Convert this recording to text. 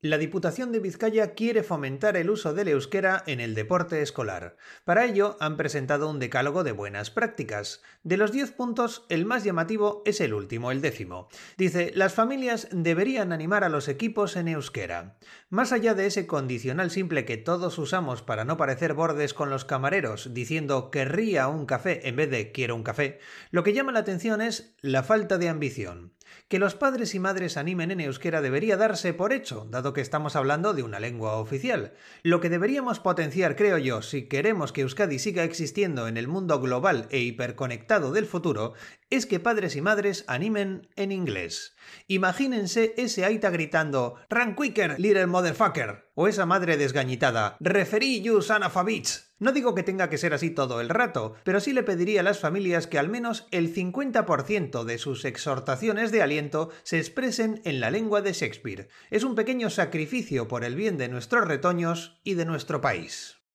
La Diputación de Vizcaya quiere fomentar el uso del euskera en el deporte escolar. Para ello, han presentado un decálogo de buenas prácticas. De los 10 puntos, el más llamativo es el último, el 10º. Dice, las familias deberían animar a los equipos en euskera. Más allá de ese condicional simple que todos usamos para no parecer bordes con los camareros, diciendo querría un café en vez de quiero un café, lo que llama la atención es la falta de ambición. Que los padres y madres animen en euskera debería darse por hecho, dado que estamos hablando de una lengua oficial. Lo que deberíamos potenciar, creo yo, si queremos que Euskadi siga existiendo en el mundo global e hiperconectado del futuro, es que padres y madres animen en inglés. Imagínense ese aita gritando «Run quicker, little motherfucker», o esa madre desgañitada «Referee you son of a bitch». No digo que tenga que ser así todo el rato, pero sí le pediría a las familias que al menos el 50% de sus exhortaciones de aliento se expresen en la lengua de Shakespeare. Es un pequeño sacrificio por el bien de nuestros retoños y de nuestro país.